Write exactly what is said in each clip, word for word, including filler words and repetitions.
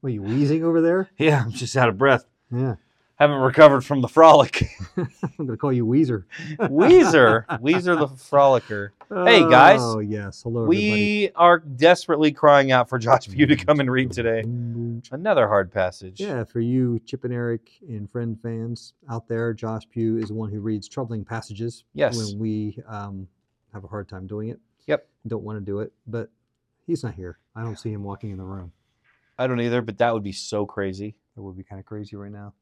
What, are you wheezing over there? Yeah, I'm just out of breath. Yeah. Haven't recovered from the frolic. I'm going to call you Weezer. Weezer. Weezer the Frolicker. Hey, guys. Oh, yes. Hello, we everybody. are desperately crying out for Josh Pugh to come and read today. Another hard passage. Yeah, for you Chip and Eric and friend fans out there, Josh Pugh is the one who reads troubling passages Yes. when we um, have a hard time doing it. Yep. Don't want to do it, but he's not here. I don't see him walking in the room. I don't either, but that would be so crazy. That would be kind of crazy right now.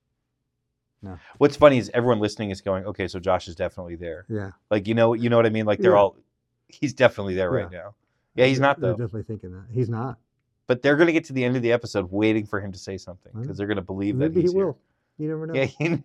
No. What's funny is everyone listening is going, okay, so Josh is definitely there. Yeah. Like, you know, you know what I mean? Like, they're Yeah. all, he's definitely there Yeah. right now. Yeah, he's not, They're though. definitely thinking that. He's not. But they're going to get to the end of the episode waiting for him to say something because they're going to believe Maybe that he's he will. here. You never know. Yeah, he,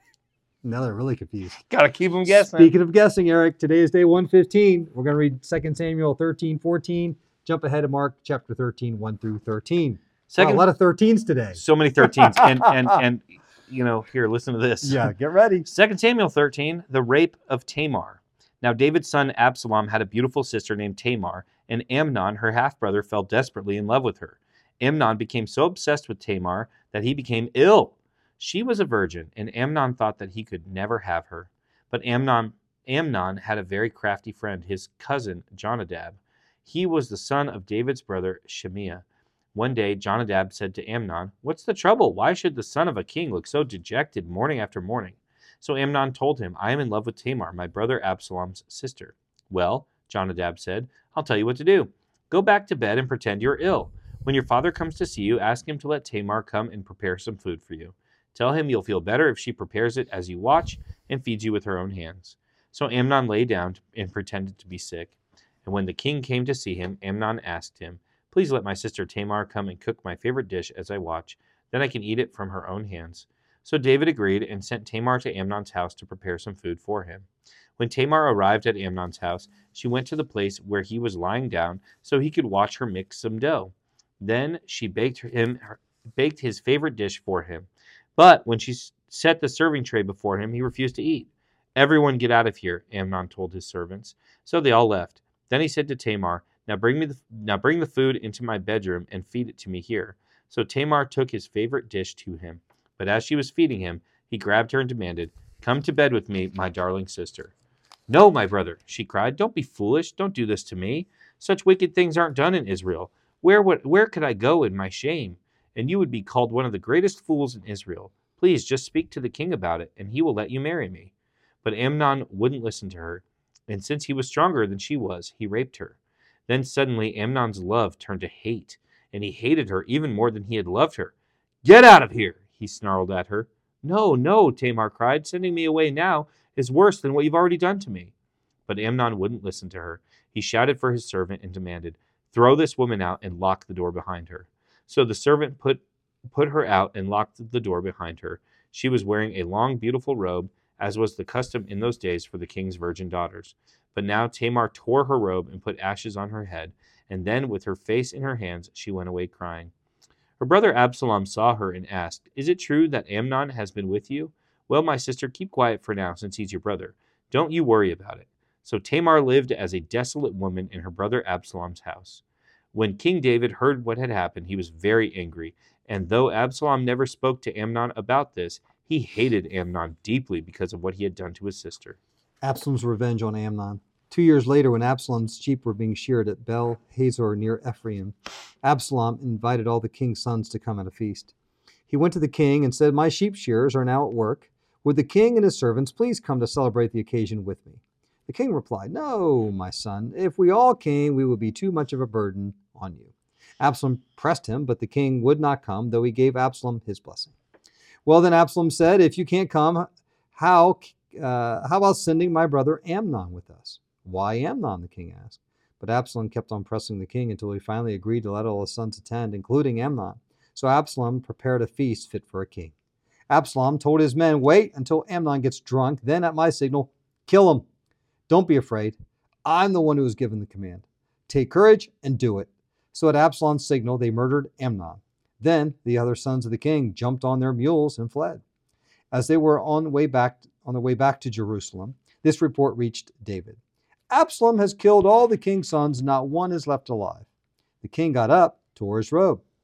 Now they're really confused. got to keep him guessing. Speaking of guessing, Eric, today is day one fifteen. We're going to read Second Samuel thirteen, fourteen. Jump ahead to Mark chapter thirteen, one through thirteen. Second, Wow, a lot of thirteens today. So many thirteens. and, and, and, you know, here, listen to this. Yeah, get ready. Second Samuel thirteen, the rape of Tamar. Now David's son Absalom had a beautiful sister named Tamar, and Amnon, her half-brother, fell desperately in love with her. Amnon became so obsessed with Tamar that he became ill. She was a virgin, and Amnon thought that he could never have her. But Amnon, Amnon had a very crafty friend, his cousin Jonadab. He was the son of David's brother Shemiah. One day, Jonadab said to Amnon, "What's the trouble? Why should the son of a king look so dejected morning after morning?" So Amnon told him, "I am in love with Tamar, my brother Absalom's sister." "Well," Jonadab said, "I'll tell you what to do. Go back to bed and pretend you're ill. When your father comes to see you, ask him to let Tamar come and prepare some food for you. Tell him you'll feel better if she prepares it as you watch and feeds you with her own hands." So Amnon lay down and pretended to be sick. And when the king came to see him, Amnon asked him, "Please let my sister Tamar come and cook my favorite dish as I watch. Then I can eat it from her own hands." So David agreed and sent Tamar to Amnon's house to prepare some food for him. When Tamar arrived at Amnon's house, she went to the place where he was lying down so he could watch her mix some dough. Then she baked him baked his favorite dish for him. But when she set the serving tray before him, he refused to eat. "Everyone get out of here," Amnon told his servants. So they all left. Then he said to Tamar, Now bring me the now bring the food into my bedroom and feed it to me here." So Tamar took his favorite dish to him. But as she was feeding him, he grabbed her and demanded, "Come to bed with me, my darling sister." "No, my brother," she cried. "Don't be foolish. Don't do this to me. Such wicked things aren't done in Israel. Where would where could I go in my shame? And you would be called one of the greatest fools in Israel. Please just speak to the king about it, and he will let you marry me." But Amnon wouldn't listen to her, and since he was stronger than she was, he raped her. Then suddenly Amnon's love turned to hate, and he hated her even more than he had loved her. "Get out of here," he snarled at her. "No, no," Tamar cried. "Sending me away now is worse than what you've already done to me." But Amnon wouldn't listen to her. He shouted for his servant and demanded, "Throw this woman out and lock the door behind her." So the servant put, put her out and locked the door behind her. She was wearing a long, beautiful robe, as was the custom in those days for the king's virgin daughters. But now Tamar tore her robe and put ashes on her head, and then with her face in her hands she went away crying. Her brother Absalom saw her and asked, "Is it true that Amnon has been with you? Well, my sister, keep quiet for now, since he's your brother. Don't you worry about it." So Tamar lived as a desolate woman in her brother Absalom's house. When King David heard what had happened, he was very angry, and though Absalom never spoke to Amnon about this, he hated Amnon deeply because of what he had done to his sister. Absalom's revenge on Amnon. Two years later, when Absalom's sheep were being sheared at Bel Hazor near Ephraim, Absalom invited all the king's sons to come at a feast. He went to the king and said, "My sheep shearers are now at work. Would the king and his servants please come to celebrate the occasion with me?" The king replied, "No, my son. If we all came, we would be too much of a burden on you." Absalom pressed him, but the king would not come, though he gave Absalom his blessing. Well, then Absalom said, "If you can't come, how, uh, how about sending my brother Amnon with us?" "Why Amnon?" the king asked. But Absalom kept on pressing the king until he finally agreed to let all his sons attend, including Amnon. So Absalom prepared a feast fit for a king. Absalom told his men, "Wait until Amnon gets drunk, then at my signal, kill him. Don't be afraid. I'm the one who was given the command. Take courage and do it." So at Absalom's signal, they murdered Amnon. Then the other sons of the king jumped on their mules and fled. As they were on the way back, on their way back to Jerusalem, this report reached David. "Absalom has killed all the king's sons, not one is left alive." The king got up, tore his robe, threw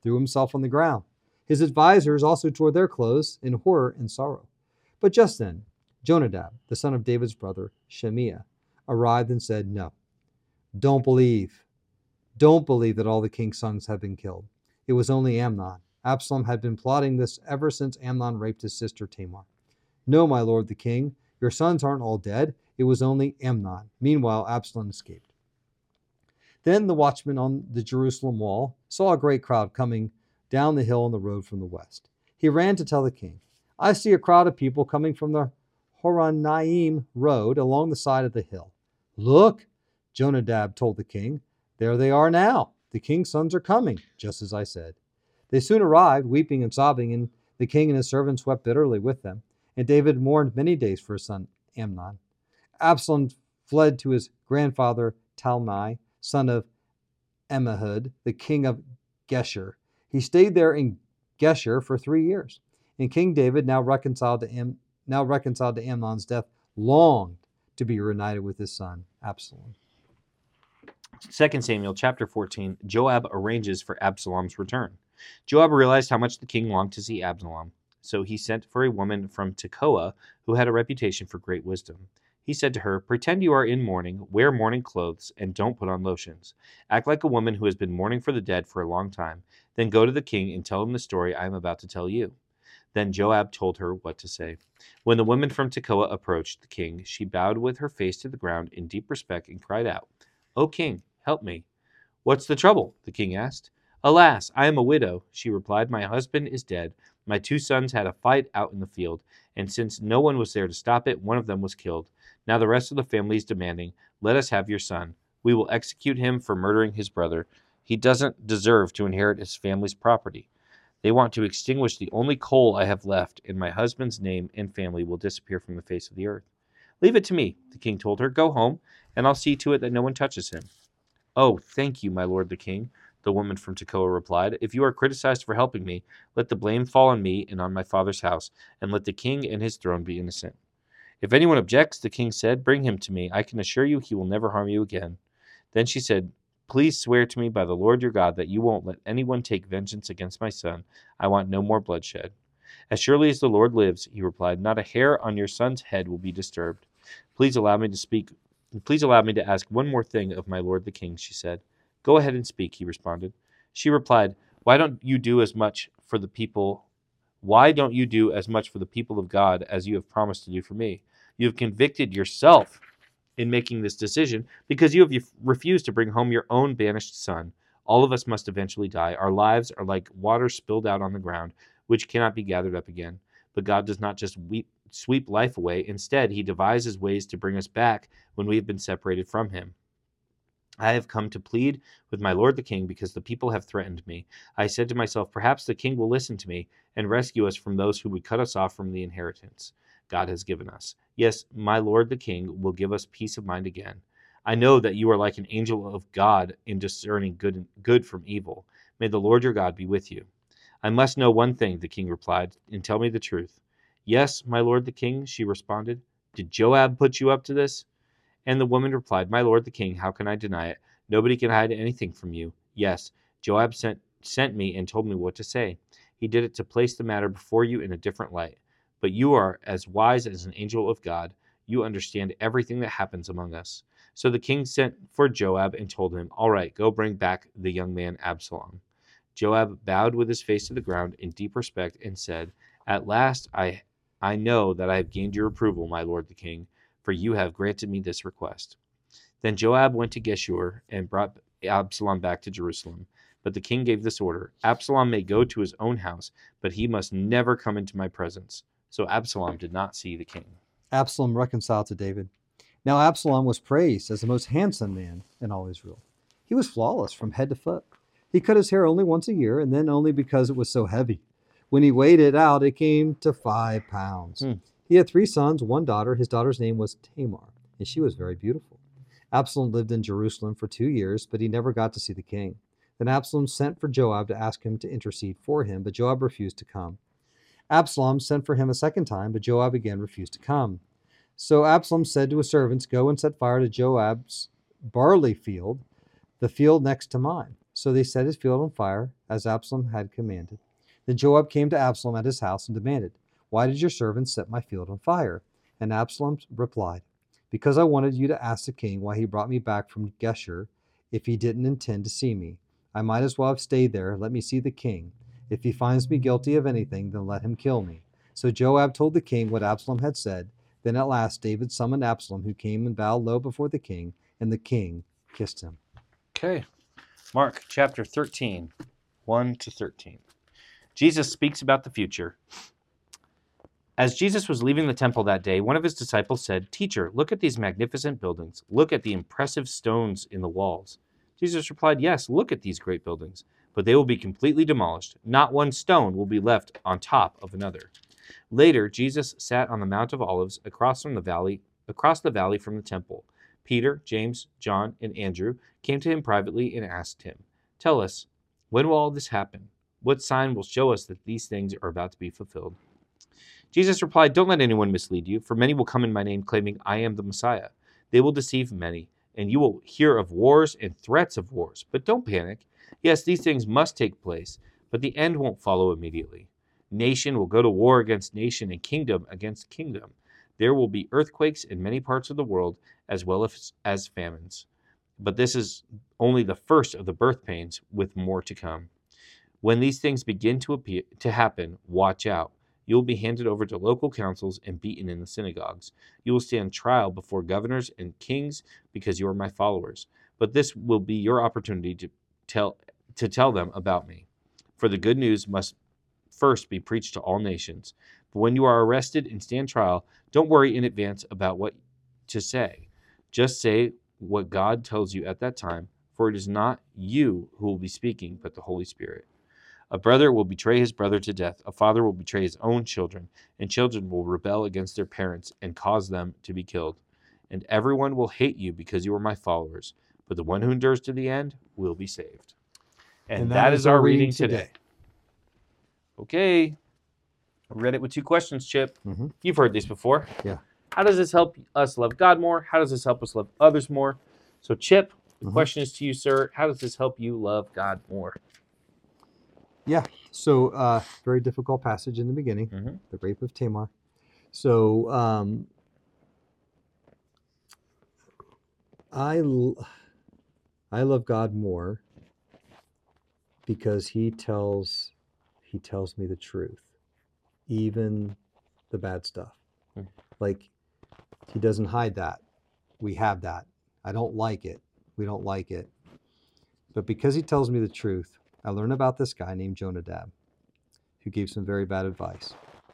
threw himself on the ground. His advisers also tore their clothes in horror and sorrow. But just then, Jonadab, the son of David's brother, Shemiah, arrived and said, "No, don't believe. Don't believe that all the king's sons have been killed. It was only Amnon. Absalom had been plotting this ever since Amnon raped his sister Tamar. No, my lord the king, your sons aren't all dead. It was only Amnon." Meanwhile, Absalom escaped. Then the watchman on the Jerusalem wall saw a great crowd coming down the hill on the road from the west. He ran to tell the king, "I see a crowd of people coming from the Horonaim road along the side of the hill." "Look," Jonadab told the king, "there they are now. The king's sons are coming, just as I said." They soon arrived, weeping and sobbing, and the king and his servants wept bitterly with them. And David mourned many days for his son Amnon. Absalom fled to his grandfather Talmai, son of Ammihud, the king of Geshur. He stayed there in Geshur for three years. And King David, now reconciled to Am- now reconciled to Amnon's death, longed to be reunited with his son Absalom. Second Samuel chapter fourteen, Joab arranges for Absalom's return. Joab realized how much the king longed to see Absalom, so he sent for a woman from Tekoa who had a reputation for great wisdom. He said to her, "Pretend you are in mourning, wear mourning clothes, and don't put on lotions. Act like a woman who has been mourning for the dead for a long time. Then go to the king and tell him the story I am about to tell you." Then Joab told her what to say. When the woman from Tekoa approached the king, she bowed with her face to the ground in deep respect and cried out, "O king, help me." "What's the trouble?" the king asked. "Alas, I am a widow," she replied. "My husband is dead. My two sons had a fight out in the field, and since no one was there to stop it, one of them was killed. Now the rest of the family is demanding, 'Let us have your son. We will execute him for murdering his brother. He doesn't deserve to inherit his family's property. They want to extinguish the only coal I have left, and my husband's name and family will disappear from the face of the earth.' 'Leave it to me,' the king told her. 'Go home, and I'll see to it that no one touches him.' 'Oh, thank you, my lord the king,' the woman from Tekoa replied. 'If you are criticized for helping me, let the blame fall on me and on my father's house, and let the king and his throne be innocent.' 'If anyone objects,' the king said, 'bring him to me. I can assure you he will never harm you again.' Then she said, 'Please swear to me by the Lord your God that you won't let anyone take vengeance against my son. I want no more bloodshed.' 'As surely as the Lord lives,' he replied, 'not a hair on your son's head will be disturbed.' 'Please allow me to speak. Please allow me to ask one more thing of my lord the king,' she said. 'Go ahead and speak,' he responded. She replied, 'Why don't you do as much for the people? Why don't you do as much for the people of God as you have promised to do for me? You have convicted yourself in making this decision because you have refused to bring home your own banished son. All of us must eventually die. Our lives are like water spilled out on the ground, which cannot be gathered up again. But God does not just weep, sweep life away. Instead, he devises ways to bring us back when we have been separated from him. I have come to plead with my lord the king because the people have threatened me. I said to myself, perhaps the king will listen to me and rescue us from those who would cut us off from the inheritance God has given us. Yes, my lord the king will give us peace of mind again. I know that you are like an angel of God in discerning good, good from evil. May the Lord your God be with you." "I must know one thing," the king replied, "and tell me the truth." "Yes, my lord the king," she responded. "Did Joab put you up to this?" And the woman replied, "My lord the king, how can I deny it? Nobody can hide anything from you. Yes, Joab sent, sent me and told me what to say. He did it to place the matter before you in a different light. But you are as wise as an angel of God. You understand everything that happens among us." So the king sent for Joab and told him, "All right, go bring back the young man Absalom." Joab bowed with his face to the ground in deep respect and said, "At last I, I know that I have gained your approval, my lord the king, for you have granted me this request." Then Joab went to Geshur and brought Absalom back to Jerusalem. But the king gave this order, "Absalom may go to his own house, but he must never come into my presence." So Absalom did not see the king. Absalom reconciled to David. Now Absalom was praised as the most handsome man in all Israel. He was flawless from head to foot. He cut his hair only once a year, and then only because it was so heavy. When he weighed it out, it came to five pounds. Hmm. He had three sons, one daughter. His daughter's name was Tamar, and she was very beautiful. Absalom lived in Jerusalem for two years, but he never got to see the king. Then Absalom sent for Joab to ask him to intercede for him, but Joab refused to come. Absalom sent for him a second time, but Joab again refused to come. So Absalom said to his servants, "Go and set fire to Joab's barley field, the field next to mine." So they set his field on fire, as Absalom had commanded. Then Joab came to Absalom at his house and demanded, "Why did your servant set my field on fire?" And Absalom replied, "Because I wanted you to ask the king why he brought me back from Geshur if he didn't intend to see me. I might as well have stayed there. Let me see the king. If he finds me guilty of anything, then let him kill me." So Joab told the king what Absalom had said. Then at last David summoned Absalom, who came and bowed low before the king, and the king kissed him. Okay. Mark chapter thirteen, one to thirteen. Jesus speaks about the future. As Jesus was leaving the temple that day, one of his disciples said, "Teacher, look at these magnificent buildings. Look at the impressive stones in the walls." Jesus replied, "Yes, look at these great buildings, but they will be completely demolished. Not one stone will be left on top of another." Later, Jesus sat on the Mount of Olives across from the valley, across the valley from the temple. Peter, James, John, and Andrew came to him privately and asked him, "Tell us, when will all this happen? What sign will show us that these things are about to be fulfilled?" Jesus replied, "Don't let anyone mislead you, for many will come in my name claiming I am the Messiah. They will deceive many, and you will hear of wars and threats of wars. But don't panic. Yes, these things must take place, but the end won't follow immediately. Nation will go to war against nation and kingdom against kingdom. There will be earthquakes in many parts of the world as well as, as famines. But this is only the first of the birth pains, with more to come. When these things begin to appear, to happen, watch out. You will be handed over to local councils and beaten in the synagogues. You will stand trial before governors and kings because you are my followers. But this will be your opportunity to tell to tell them about me. For the good news must first be preached to all nations. But when you are arrested and stand trial, don't worry in advance about what to say. Just say what God tells you at that time, for it is not you who will be speaking, but the Holy Spirit. A brother will betray his brother to death. A father will betray his own children, and children will rebel against their parents and cause them to be killed. And everyone will hate you because you are my followers. But the one who endures to the end will be saved. And, and that, that is our reading today. today. Okay. I read it with two questions, Chip. Mm-hmm. You've heard these before. Yeah. How does this help us love God more? How does this help us love others more? So, Chip, the mm-hmm. question is to you, sir. How does this help you love God more? Yeah, so uh, very difficult passage in the beginning, mm-hmm. the rape of Tamar. So um, I, I love God more because he tells he tells me the truth, even the bad stuff. Mm-hmm. Like, he doesn't hide that. We have that. I don't like it. We don't like it. But because he tells me the truth, I learned about this guy named Jonadab, who gave some very bad advice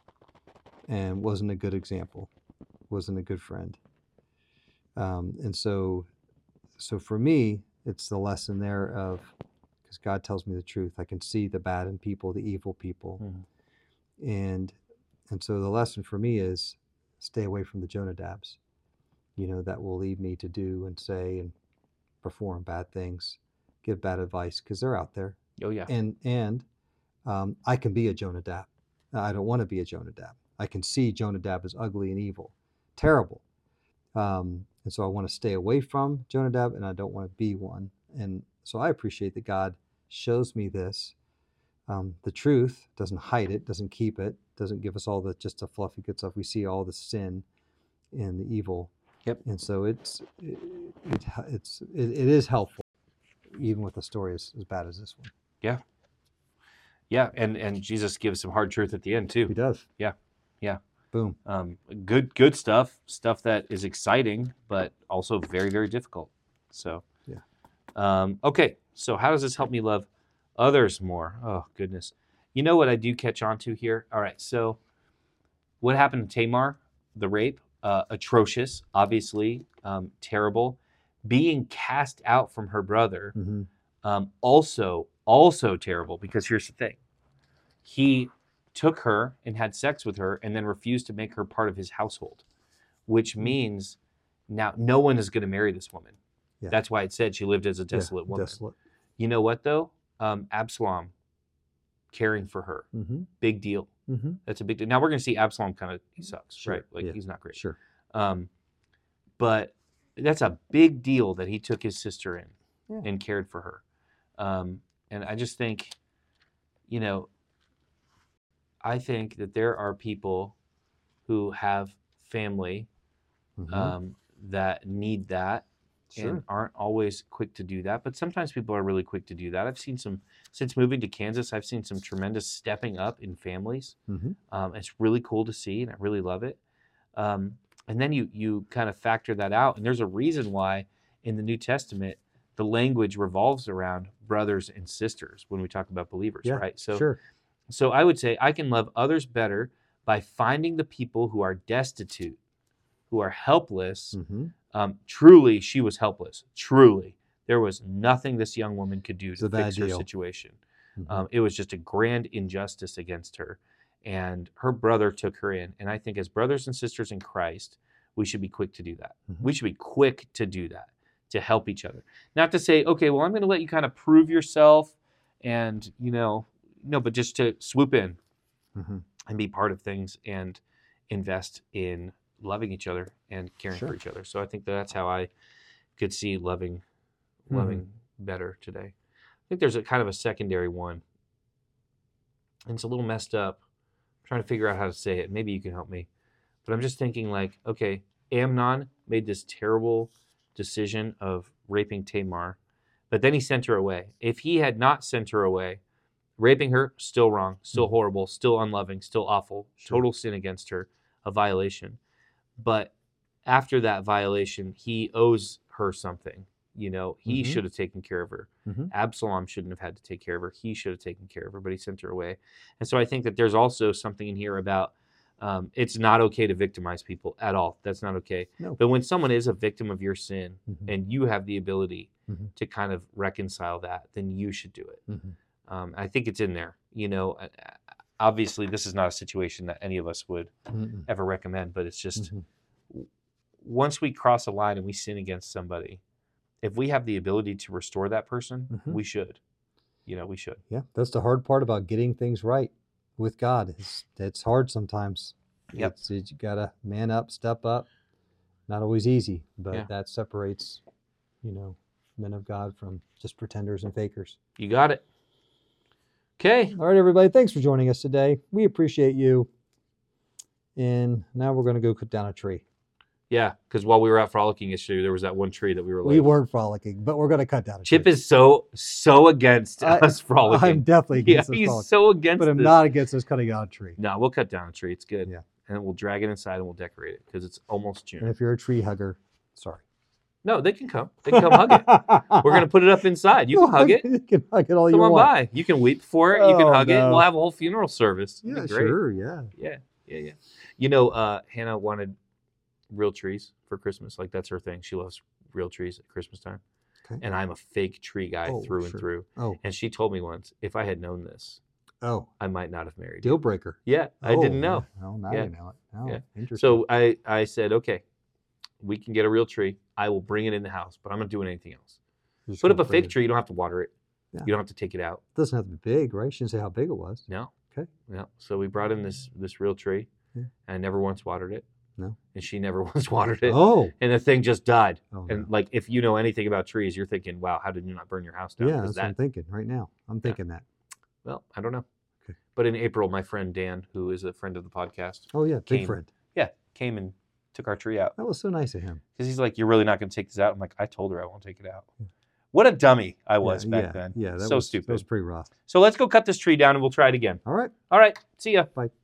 and wasn't a good example, wasn't a good friend. Um, and so, so for me, it's the lesson there of, because God tells me the truth, I can see the bad in people, the evil people. Mm-hmm. And, and so the lesson for me is stay away from the Jonadabs, you know, that will lead me to do and say and perform bad things, give bad advice, because they're out there. Oh, yeah. And and um, I can be a Jonadab. I don't want to be a Jonadab. I can see Jonadab as ugly and evil, terrible. Um, and so I want to stay away from Jonadab, and I don't want to be one. And so I appreciate that God shows me this. Um, the truth, doesn't hide it, doesn't keep it, doesn't give us all the just the fluffy good stuff. We see all the sin and the evil. Yep. And so it's it, it it's it, it is helpful, even with a story as, as bad as this one. Yeah. Yeah, and, and Jesus gives some hard truth at the end, too. He does. Yeah, yeah. Boom. Um, good good stuff, stuff that is exciting, but also very, very difficult. So, yeah. Um, okay, so how does this help me love others more? Oh, goodness. You know what I do catch on to here? All right, so what happened to Tamar, the rape? Uh, atrocious, obviously, um, terrible. Being cast out from her brother, mm-hmm. um, also Also terrible, because here's the thing. He took her and had sex with her and then refused to make her part of his household, which means now no one is going to marry this woman. Yeah. That's why it said she lived as a desolate yeah, woman. Desolate. You know what, though? Um, Absalom caring for her. Mm-hmm. Big deal. Mm-hmm. That's a big deal. Now we're going to see Absalom kind of, he sucks, sure. right? Like, yeah. he's not great. Sure. Um, but that's a big deal that he took his sister in yeah. and cared for her. Um, and I just think, you know, I think that there are people who have family Mhm. um, that need that Sure. and aren't always quick to do that. But sometimes people are really quick to do that. I've seen some, since moving to Kansas, I've seen some tremendous stepping up in families. hmm Um, it's really cool to see, and I really love it. Um, and then you you kind of factor that out, and there's a reason why in the New Testament the language revolves around brothers and sisters when we talk about believers, Yeah. right? So, Sure. so I would say I can love others better by finding the people who are destitute, who are helpless. hmm Um, truly, she was helpless. Truly, there was nothing this young woman could do It's to a bad fix her deal. situation. Mhm. Um, it was just a grand injustice against her. And her brother took her in. And I think as brothers and sisters in Christ, we should be quick to do that. Mhm. We should be quick to do that, to help each other. Not to say, okay, well, I'm going to let you kind of prove yourself and, you know, no, but just to swoop in Mhm. and be part of things and invest in loving each other and caring Sure. for each other. So I think that's how I could see loving Mhm. loving better today. I think there's a kind of a secondary one. And it's a little messed up. I'm trying to figure out how to say it. Maybe you can help me. But I'm just thinking like, okay, Amnon made this terrible decision of raping Tamar, but then he sent her away. If he had not sent her away, raping her, still wrong, still Mhm. horrible, still unloving, still awful, Sure. total sin against her, a violation. But after that violation, he owes her something. You know, he Mhm. should have taken care of her. Mhm. Absalom shouldn't have had to take care of her. He should have taken care of her, but he sent her away. And so I think that there's also something in here about um, it's not okay to victimize people at all. That's not okay. No. But when someone is a victim of your sin Mhm. and you have the ability Mhm. to kind of reconcile that, then you should do it. Mhm. Um, I think it's in there. You know, uh, obviously, this is not a situation that any of us would Mhm. ever recommend, but it's just Mhm. once we cross a line and we sin against somebody, if we have the ability to restore that person, Mhm. we should. You know, we should. Yeah, that's the hard part about getting things right with God. It's, it's hard sometimes. Yep. It's, you gotta man up, step up. Not always easy, but Yeah. that separates, you know, men of God from just pretenders and fakers. You got it. Okay. All right, everybody. Thanks for joining us today. We appreciate you. And now we're going to go cut down a tree. Yeah, because while we were out frolicking yesterday, there was that one tree that we were like. We weren't frolicking, but we're going to cut down a Chip tree. is so so against I- us frolicking. I'm definitely yeah, against this he's frolic, so against but I'm this. not against us cutting down a tree. No, we'll cut down a tree. It's good. Yeah. And we'll drag it inside and we'll decorate it because it's almost June. And if you're a tree hugger, sorry. No, they can come. They can come hug it. We're gonna put it up inside. You can hug it. You can hug it all Come you on want. by. You can weep for it. You can Oh, hug it. no. We'll have a whole funeral service. It'd Yeah, be great. sure. Yeah. Yeah, yeah, yeah. You know, uh, Hannah wanted real trees for Christmas. Like that's her thing. She loves real trees at Christmas time. Okay. And I'm a fake tree guy Oh, through sure. and through. Oh, And she told me once, if I had known this, oh, I might not have married deal you. breaker. Yeah, I Oh, didn't know. Yeah. Oh, now Yeah. you know it. Oh, Yeah. interesting. So I, I said, okay, we can get a real tree. I will bring it in the house, but I'm not doing anything else. You're just Put up gonna a bring fake it- tree. You don't have to water it. Yeah. You don't have to take it out. It doesn't have to be big, right? You shouldn't say how big it was. No. Okay. No. So we brought in this this real tree. Yeah. And I never once watered it. No. And she never once watered it. Oh. And the thing just died. Oh, And no. like, if you know anything about trees, you're thinking, wow, how did you not burn your house down? Yeah, 'Cause that's what I'm that, thinking right now. I'm thinking that. well, I don't know. Okay. But in April, my friend Dan, who is a friend of the podcast, Oh, yeah. Big Came. friend. yeah, came and took our tree out. That was so nice of him. Because he's like, you're really not going to take this out? I'm like, I told her I won't take it out. What a dummy I was yeah, back yeah, then. Yeah, that so was, stupid. That was pretty rough. So let's go cut this tree down and we'll try it again. All right. All right. See ya. Bye.